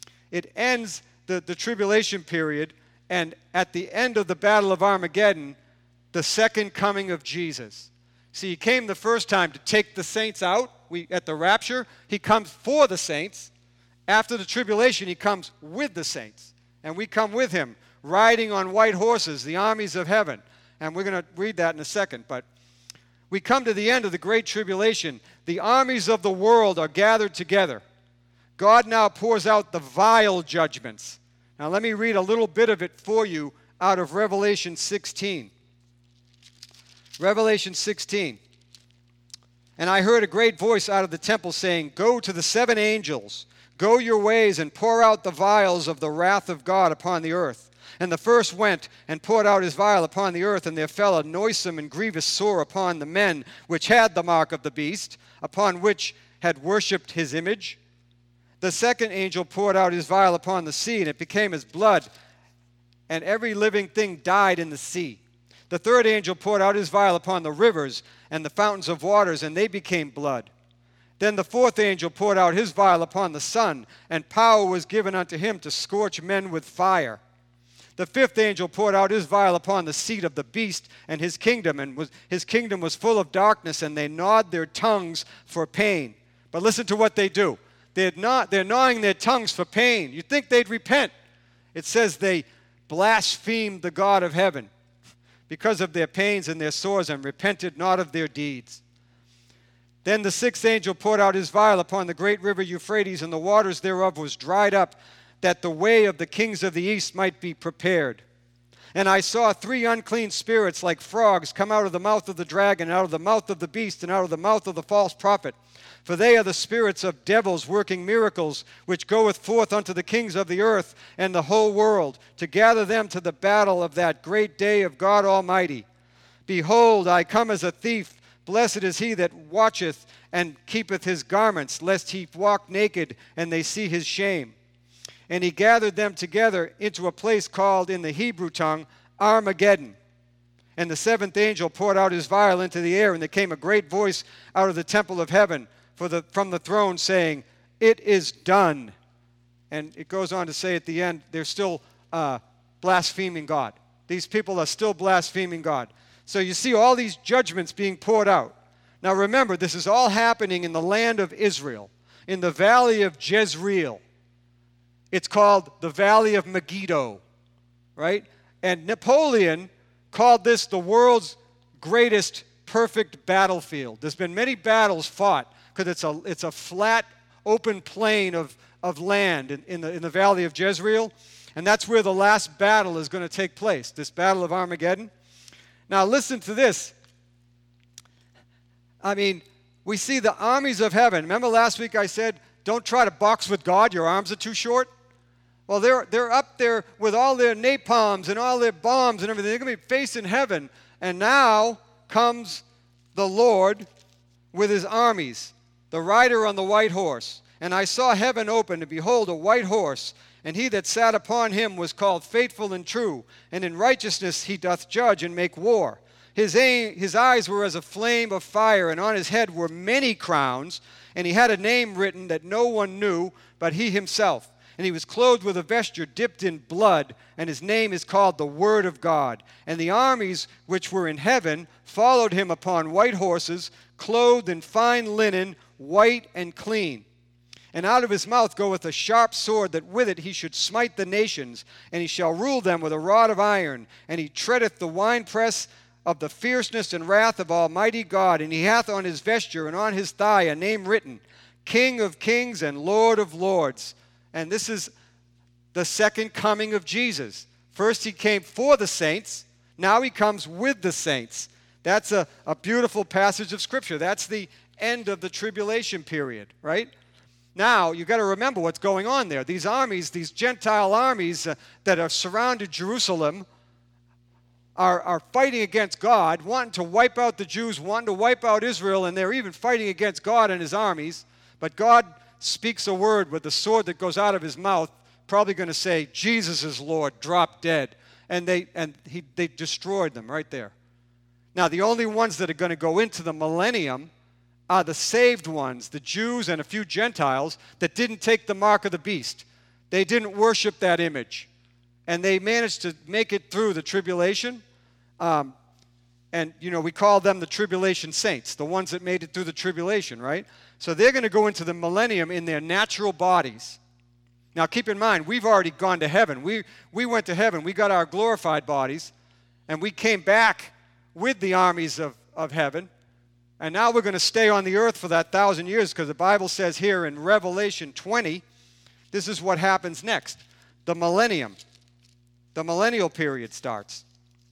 It ends the, the tribulation period, and at the end of the battle of Armageddon, the second coming of Jesus. See, he came the first time to take the saints out we, at the rapture. He comes for the saints. After the tribulation, he comes with the saints. And we come with him, riding on white horses, the armies of heaven. And we're going to read that in a second. But we come to the end of the great tribulation. The armies of the world are gathered together. God now pours out the vile judgments. Now let me read a little bit of it for you out of Revelation sixteen. Revelation sixteen. And I heard a great voice out of the temple saying, "Go to the seven angels, go your ways and pour out the vials of the wrath of God upon the earth. And the first went and poured out his vial upon the earth, and there fell a noisome and grievous sore upon the men which had the mark of the beast, upon which had worshipped his image. The second angel poured out his vial upon the sea, and it became as blood, and every living thing died in the sea. The third angel poured out his vial upon the rivers and the fountains of waters, and they became blood. Then the fourth angel poured out his vial upon the sun, and power was given unto him to scorch men with fire. The fifth angel poured out his vial upon the seat of the beast and his kingdom, and was, his kingdom was full of darkness, and they gnawed their tongues for pain." But listen to what they do. They're, not, they're gnawing their tongues for pain. You'd think they'd repent. It says they blasphemed the God of heaven because of their pains and their sores, and repented not of their deeds. Then the sixth angel poured out his vial upon the great river Euphrates, and the waters thereof was dried up, that the way of the kings of the east might be prepared. And I saw three unclean spirits like frogs come out of the mouth of the dragon, out of the mouth of the beast, and out of the mouth of the false prophet. For they are the spirits of devils working miracles, which goeth forth unto the kings of the earth and the whole world, to gather them to the battle of that great day of God Almighty. Behold, I come as a thief. Blessed is he that watcheth and keepeth his garments, lest he walk naked and they see his shame. And he gathered them together into a place called in the Hebrew tongue Armageddon. And the seventh angel poured out his vial into the air, and there came a great voice out of the temple of heaven for the, from the throne, saying, "It is done." And it goes on to say at the end, they're still uh, blaspheming God. These people are still blaspheming God. So you see all these judgments being poured out. Now remember, this is all happening in the land of Israel, in the valley of Jezreel. It's called the Valley of Megiddo, right? And Napoleon called this the world's greatest perfect battlefield. There's been many battles fought because it's a, it's a flat, open plain of, of land in, in, the, in the Valley of Jezreel. And that's where the last battle is going to take place, this Battle of Armageddon. Now listen to this. I mean, we see the armies of heaven. Remember last week I said, don't try to box with God, your arms are too short? Well, they're, they're up there with all their napalms and all their bombs and everything. They're going to be facing heaven. And now comes the Lord with his armies, the rider on the white horse. And I saw heaven open, and behold, a white horse. And he that sat upon him was called Faithful and True. And in righteousness he doth judge and make war. His, aim, his eyes were as a flame of fire, and on his head were many crowns. And he had a name written that no one knew but he himself. And he was clothed with a vesture dipped in blood, and his name is called the Word of God. And the armies which were in heaven followed him upon white horses, clothed in fine linen, white and clean. And out of his mouth goeth a sharp sword, that with it he should smite the nations, and he shall rule them with a rod of iron. And he treadeth the winepress of the fierceness and wrath of Almighty God. And he hath on his vesture and on his thigh a name written, King of Kings and Lord of Lords. And this is the second coming of Jesus. First he came for the saints. Now he comes with the saints. That's a, a beautiful passage of Scripture. That's the end of the tribulation period, right? Now, you've got to remember what's going on there. These armies, these Gentile armies uh, that have surrounded Jerusalem are, are fighting against God, wanting to wipe out the Jews, wanting to wipe out Israel, and they're even fighting against God and his armies. But God speaks a word with the sword that goes out of his mouth, probably going to say, Jesus is Lord, drop dead. And they and he they destroyed them right there. Now, the only ones that are going to go into the millennium are the saved ones, the Jews and a few Gentiles that didn't take the mark of the beast. They didn't worship that image. And they managed to make it through the tribulation. Um, And, you know, we call them the tribulation saints, the ones that made it through the tribulation, right? So they're going to go into the millennium in their natural bodies. Now, keep in mind, we've already gone to heaven. We, we went to heaven. We got our glorified bodies, and we came back with the armies of, of heaven. And now we're going to stay on the earth for that thousand years, because the Bible says here in Revelation twenty, this is what happens next. The millennium, the millennial period starts.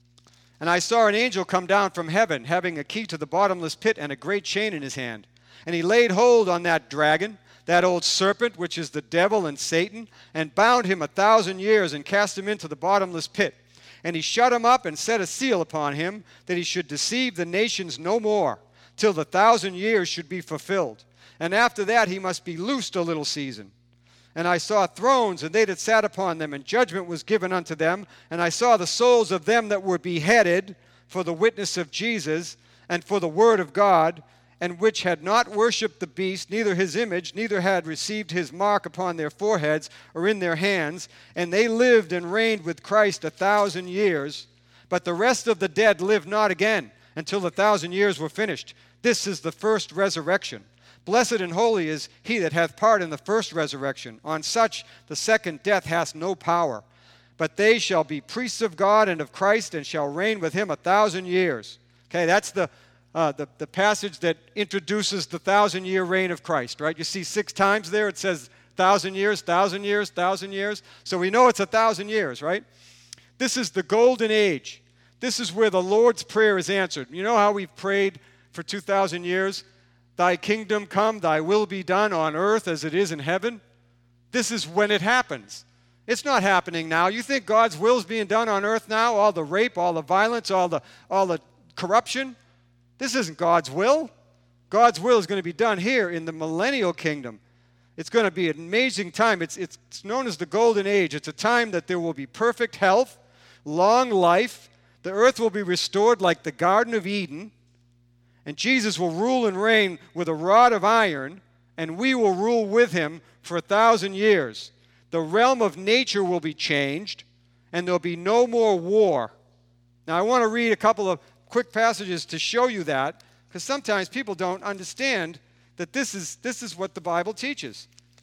And I saw an angel come down from heaven, having a key to the bottomless pit and a great chain in his hand. And he laid hold on that dragon, that old serpent, which is the devil and Satan, and bound him a thousand years and cast him into the bottomless pit. And he shut him up and set a seal upon him, that he should deceive the nations no more, till the thousand years should be fulfilled. And after that he must be loosed a little season. And I saw thrones, and they that sat upon them, and judgment was given unto them. And I saw the souls of them that were beheaded for the witness of Jesus, and for the word of God, and which had not worshipped the beast, neither his image, neither had received his mark upon their foreheads or in their hands. And they lived and reigned with Christ a thousand years. But the rest of the dead lived not again, until the thousand years were finished. This is the first resurrection. Blessed and holy is he that hath part in the first resurrection. On such the second death hath no power. But they shall be priests of God and of Christ, and shall reign with him a thousand years. Okay, that's the, uh, the, the passage that introduces the thousand-year reign of Christ, right? You see six times there it says thousand years, thousand years, thousand years. So we know it's a thousand years, right? This is the golden age. This is where the Lord's Prayer is answered. You know how we've prayed for two thousand years? Thy kingdom come, thy will be done on earth as it is in heaven. This is when it happens. It's not happening now. You think God's will is being done on earth now? All the rape, all the violence, all the, all the corruption? This isn't God's will. God's will is going to be done here in the millennial kingdom. It's going to be an amazing time. It's, it's, it's known as the golden age. It's a time that there will be perfect health, long life. The earth will be restored like the Garden of Eden. And Jesus will rule and reign with a rod of iron, and we will rule with him for a thousand years. The realm of nature will be changed, and there'll be no more war. Now, I want to read a couple of quick passages to show you that, because sometimes people don't understand that this is, this is what the Bible teaches.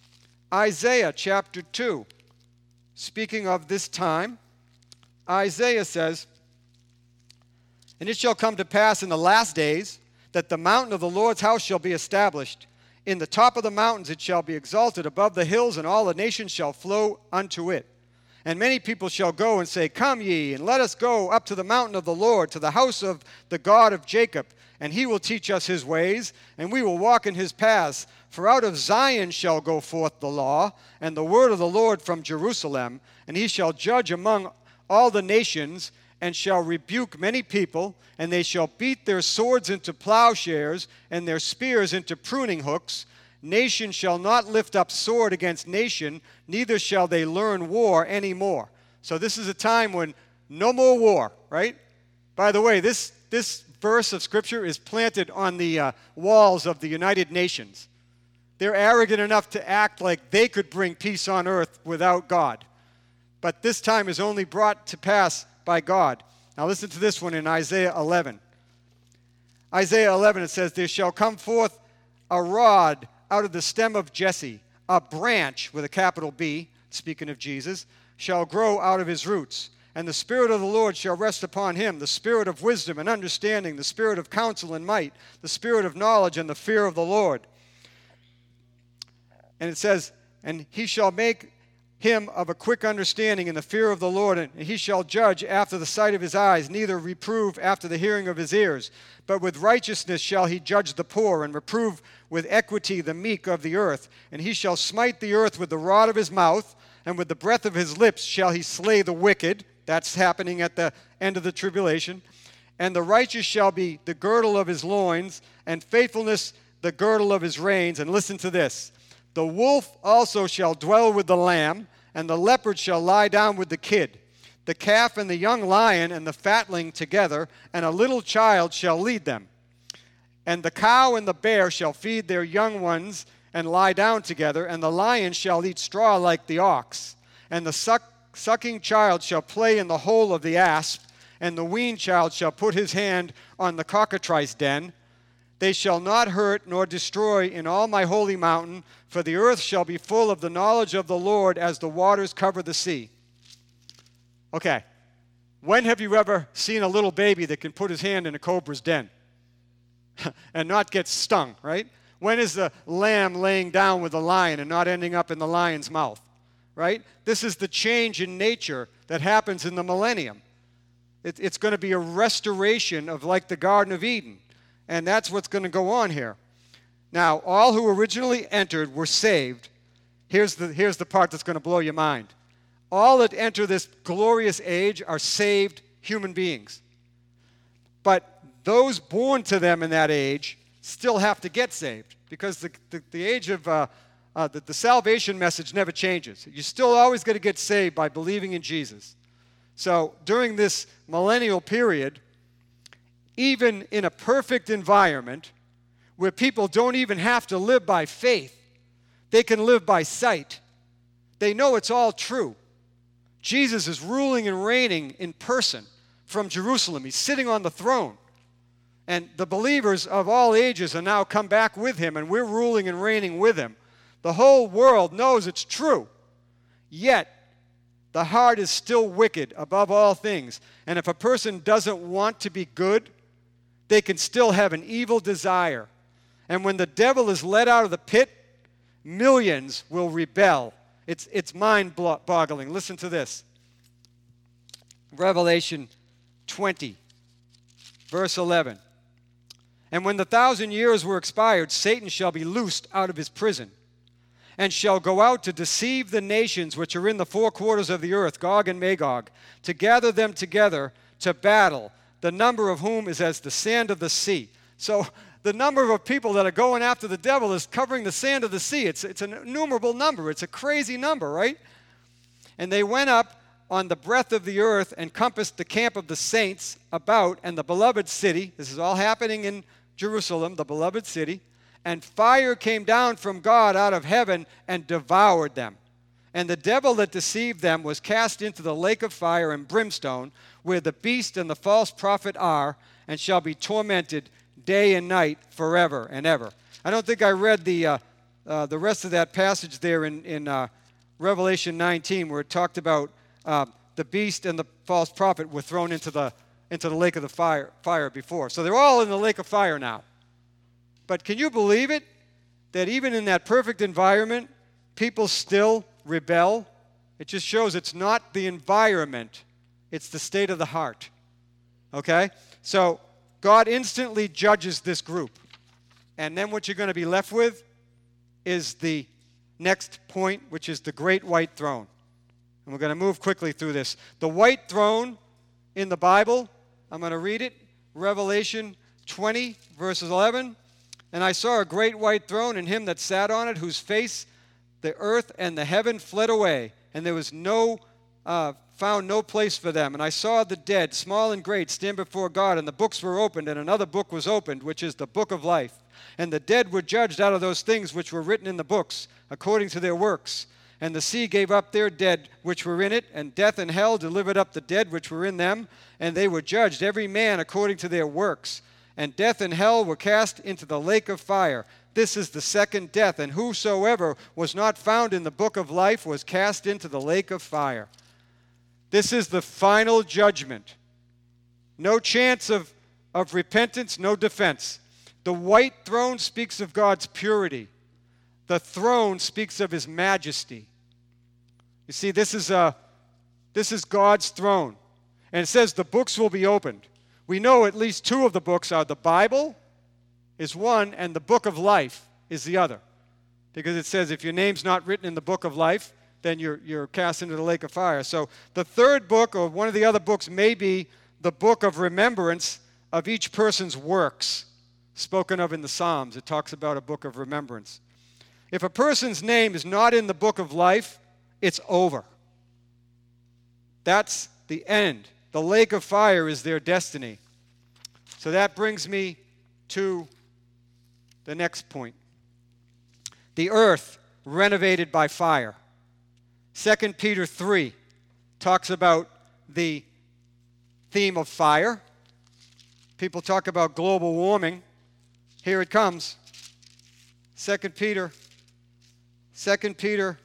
Isaiah chapter two, speaking of this time, Isaiah says, "And it shall come to pass in the last days, that the mountain of the Lord's house shall be established. In the top of the mountains it shall be exalted above the hills, and all the nations shall flow unto it. And many people shall go and say, Come ye, and let us go up to the mountain of the Lord, to the house of the God of Jacob. And he will teach us his ways, and we will walk in his paths. For out of Zion shall go forth the law, and the word of the Lord from Jerusalem. And he shall judge among all the nations, and shall rebuke many people, and they shall beat their swords into plowshares, and their spears into pruning hooks. Nation shall not lift up sword against nation, neither shall they learn war any more." So this is a time when no more war, right? By the way, this, this verse of Scripture is planted on the uh, walls of the United Nations. They're arrogant enough to act like they could bring peace on earth without God. But this time is only brought to pass by God. Now listen to this one in Isaiah eleven. Isaiah eleven, it says, "There shall come forth a rod out of the stem of Jesse, a branch," with a capital B, speaking of Jesus, "shall grow out of his roots. And the Spirit of the Lord shall rest upon him, the Spirit of wisdom and understanding, the Spirit of counsel and might, the Spirit of knowledge and the fear of the Lord." And it says, "And he shall make him of a quick understanding in the fear of the Lord, and he shall judge after the sight of his eyes, neither reprove after the hearing of his ears. But with righteousness shall he judge the poor, and reprove with equity the meek of the earth. And he shall smite the earth with the rod of his mouth, and with the breath of his lips shall he slay the wicked." That's happening at the end of the tribulation. "And the righteous shall be the girdle of his loins, and faithfulness the girdle of his reins." And listen to this. "The wolf also shall dwell with the lamb, and the leopard shall lie down with the kid. The calf and the young lion and the fatling together, and a little child shall lead them. And the cow and the bear shall feed their young ones and lie down together, and the lion shall eat straw like the ox. And the suck, sucking child shall play in the hole of the asp, and the weaned child shall put his hand on the cockatrice den. They shall not hurt nor destroy in all my holy mountain, for the earth shall be full of the knowledge of the Lord as the waters cover the sea. Okay, when have you ever seen a little baby that can put his hand in a cobra's den and not get stung, right? When is the lamb laying down with the lion and not ending up in the lion's mouth, right? This is the change in nature that happens in the millennium. It, it's going to be a restoration of like the Garden of Eden. And that's what's going to go on here. Now, all who originally entered were saved. Here's the, here's the part that's going to blow your mind. All that enter this glorious age are saved human beings. But those born to them in that age still have to get saved, because the, the, the age of uh, uh, the, the salvation message never changes. You're still always going to get saved by believing in Jesus. So during this millennial period, even in a perfect environment where people don't even have to live by faith, they can live by sight. They know it's all true. Jesus is ruling and reigning in person from Jerusalem. He's sitting on the throne. And the believers of all ages are now come back with him, and we're ruling and reigning with him. The whole world knows it's true. Yet, the heart is still wicked above all things. And if a person doesn't want to be good, they can still have an evil desire. And when the devil is let out of the pit, millions will rebel. It's, it's mind-boggling. Listen to this. Revelation twenty, verse eleven. And when the thousand years were expired, Satan shall be loosed out of his prison, and shall go out to deceive the nations which are in the four quarters of the earth, Gog and Magog, to gather them together to battle, the number of whom is as the sand of the sea. So the number of people that are going after the devil is covering the sand of the sea. It's, it's an innumerable number. It's a crazy number, right? And they went up on the breadth of the earth and compassed the camp of the saints about, and the beloved city. This is all happening in Jerusalem, the beloved city. And fire came down from God out of heaven and devoured them. And the devil that deceived them was cast into the lake of fire and brimstone, where the beast and the false prophet are, and shall be tormented day and night forever and ever. I don't think I read the uh, uh, the rest of that passage there in, in uh, Revelation nineteen, where it talked about uh, the beast and the false prophet were thrown into the into the lake of the fire, fire before. So they're all in the lake of fire now. But can you believe it? That even in that perfect environment, people still rebel? It just shows it's not the environment, it's the state of the heart. Okay? So God instantly judges this group. And then what you're going to be left with is the next point, which is the great white throne. And we're going to move quickly through this. The white throne in the Bible, I'm going to read it, Revelation twenty, verses eleven. And I saw a great white throne, and him that sat on it, whose face the earth and the heaven fled away, and there was no uh, found no place for them. And I saw the dead, small and great, stand before God, and the books were opened, and another book was opened, which is the book of life. And the dead were judged out of those things which were written in the books, according to their works. And the sea gave up their dead which were in it, and death and hell delivered up the dead which were in them, and they were judged, every man according to their works. And death and hell were cast into the lake of fire. This is the second death, and whosoever was not found in the book of life was cast into the lake of fire. This is the final judgment. No chance of, of repentance, no defense. The white throne speaks of God's purity. The throne speaks of his majesty. You see, this is, a, this is God's throne. And it says the books will be opened. We know at least two of the books are the Bible is one, and the book of life is the other. Because it says if your name's not written in the book of life, then you're, you're cast into the lake of fire. So the third book, or one of the other books, may be the book of remembrance of each person's works, spoken of in the Psalms. It talks about a book of remembrance. If a person's name is not in the book of life, it's over. That's the end. The lake of fire is their destiny. So that brings me to the next point. The earth renovated by fire. Second Peter three talks about the theme of fire. People talk about global warming. Here it comes. Second Peter. Second Peter.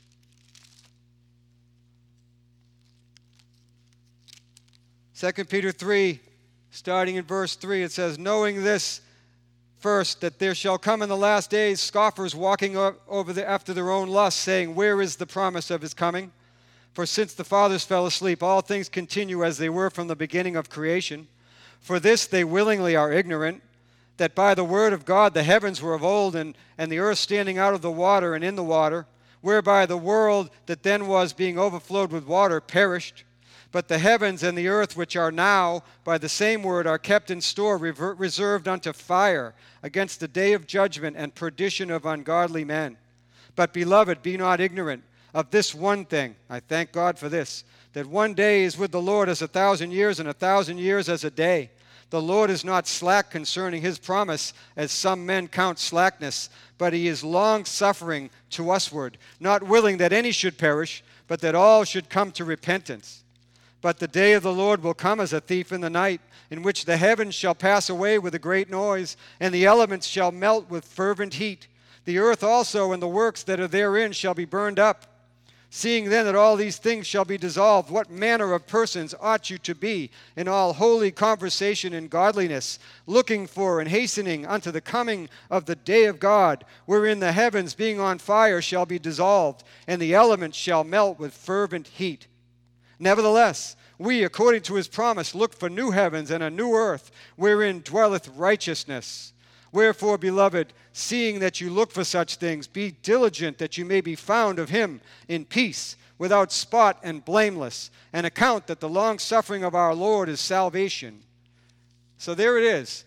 Second Peter three, starting in verse three, it says, knowing this first, that there shall come in the last days scoffers walking over the, after their own lusts, saying, where is the promise of his coming? For since the fathers fell asleep, all things continue as they were from the beginning of creation. For this they willingly are ignorant, that by the word of God the heavens were of old, and, and the earth standing out of the water and in the water, whereby the world that then was, being overflowed with water, perished. But the heavens and the earth, which are now, by the same word, are kept in store, rever- reserved unto fire, against the day of judgment and perdition of ungodly men. But, beloved, be not ignorant of this one thing. I thank God for this, that one day is with the Lord as a thousand years, and a thousand years as a day. The Lord is not slack concerning his promise, as some men count slackness, but he is long-suffering to usward, not willing that any should perish, but that all should come to repentance. But the day of the Lord will come as a thief in the night, in which the heavens shall pass away with a great noise, and the elements shall melt with fervent heat. The earth also and the works that are therein shall be burned up. Seeing then that all these things shall be dissolved, what manner of persons ought you to be in all holy conversation and godliness, looking for and hastening unto the coming of the day of God, wherein the heavens being on fire shall be dissolved, and the elements shall melt with fervent heat? Nevertheless, we, according to his promise, look for new heavens and a new earth, wherein dwelleth righteousness. Wherefore, beloved, seeing that you look for such things, be diligent that you may be found of him in peace, without spot and blameless, and account that the long-suffering of our Lord is salvation. So there it is.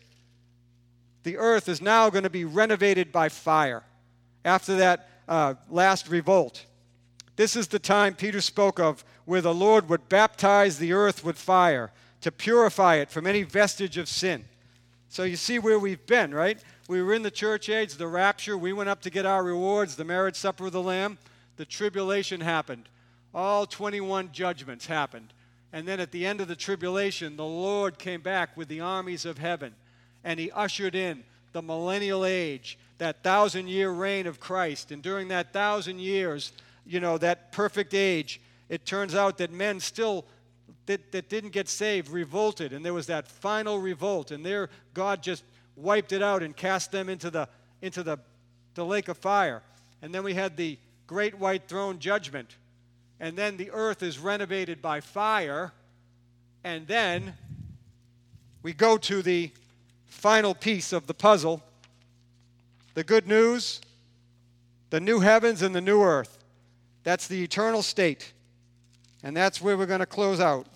The earth is now going to be renovated by fire after that uh, last revolt. This is the time Peter spoke of where the Lord would baptize the earth with fire to purify it from any vestige of sin. So you see where we've been, right? We were in the church age, the rapture. We went up to get our rewards, the marriage supper of the Lamb. The tribulation happened. All twenty-one judgments happened. And then at the end of the tribulation, the Lord came back with the armies of heaven, and he ushered in the millennial age, that thousand-year reign of Christ. And during that thousand years, you know, that perfect age, it turns out that men still that, that didn't get saved revolted, and there was that final revolt, and there God just wiped it out and cast them into the into the, the lake of fire. And then we had the great white throne judgment, and then the earth is renovated by fire, and then we go to the final piece of the puzzle, the good news, the new heavens and the new earth. That's the eternal state. And that's where we're going to close out.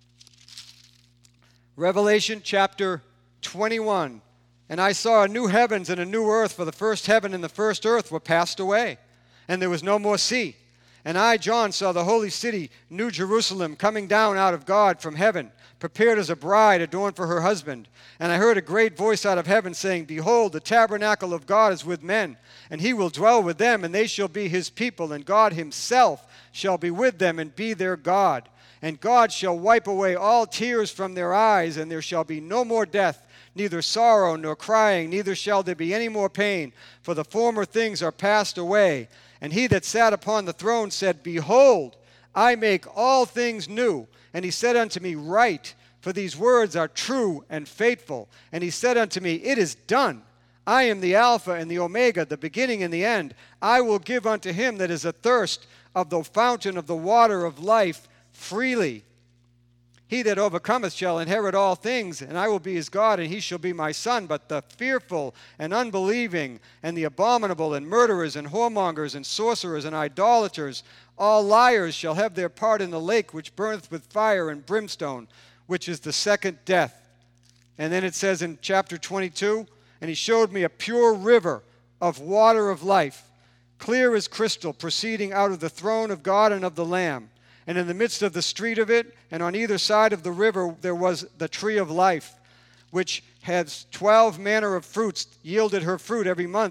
Revelation chapter twenty-one. And I saw a new heavens and a new earth, for the first heaven and the first earth were passed away, and there was no more sea. And I, John, saw the holy city, New Jerusalem, coming down out of God from heaven, prepared as a bride adorned for her husband. And I heard a great voice out of heaven saying, Behold, the tabernacle of God is with men, and he will dwell with them, and they shall be his people, and God himself shall be with them and be their God. And God shall wipe away all tears from their eyes, and there shall be no more death, neither sorrow nor crying, neither shall there be any more pain, for the former things are passed away. And he that sat upon the throne said, Behold, I make all things new. And he said unto me, Write, for these words are true and faithful. And he said unto me, It is done. I am the Alpha and the Omega, the beginning and the end. I will give unto him that is athirst of the fountain of the water of life freely. He that overcometh shall inherit all things, and I will be his God, and he shall be my son. But the fearful and unbelieving, and the abominable, and murderers, and whoremongers, and sorcerers, and idolaters, all liars shall have their part in the lake which burneth with fire and brimstone, which is the second death. And then it says in chapter twenty-two, And he showed me a pure river of water of life, clear as crystal, proceeding out of the throne of God and of the Lamb. And in the midst of the street of it, and on either side of the river, there was the tree of life, which has twelve manner of fruits, yielded her fruit every month,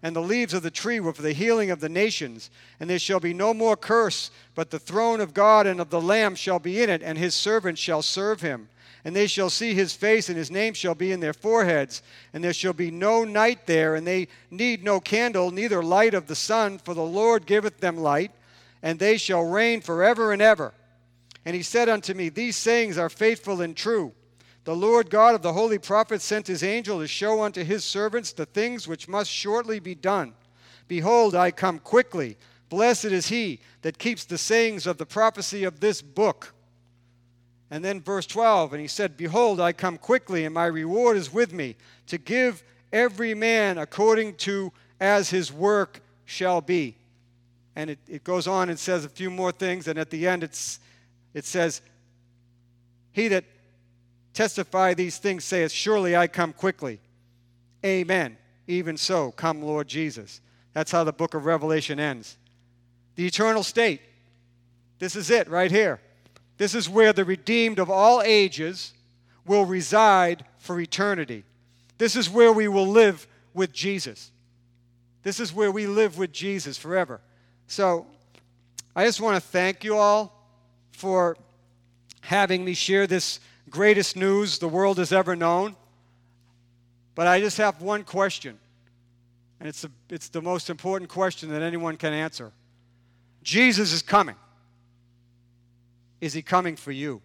and the leaves of the tree were for the healing of the nations. And there shall be no more curse, but the throne of God and of the Lamb shall be in it, and his servants shall serve him. And they shall see his face, and his name shall be in their foreheads. And there shall be no night there, and they need no candle, neither light of the sun, for the Lord giveth them light, and they shall reign forever and ever. And he said unto me, These sayings are faithful and true. The Lord God of the holy prophets sent his angel to show unto his servants the things which must shortly be done. Behold, I come quickly. Blessed is he that keeps the sayings of the prophecy of this book. And then verse twelve, and he said, Behold, I come quickly, and my reward is with me, to give every man according to as his work shall be. And it, it goes on and says a few more things, and at the end it's, it says, He that testify these things saith, Surely I come quickly. Amen. Even so, come Lord Jesus. That's how the book of Revelation ends. The eternal state. This is it right here. This is where the redeemed of all ages will reside for eternity. This is where we will live with Jesus. This is where we live with Jesus forever. So I just want to thank you all for having me share this greatest news the world has ever known. But I just have one question, and it's, a, it's the most important question that anyone can answer. Jesus is coming. Is he coming for you?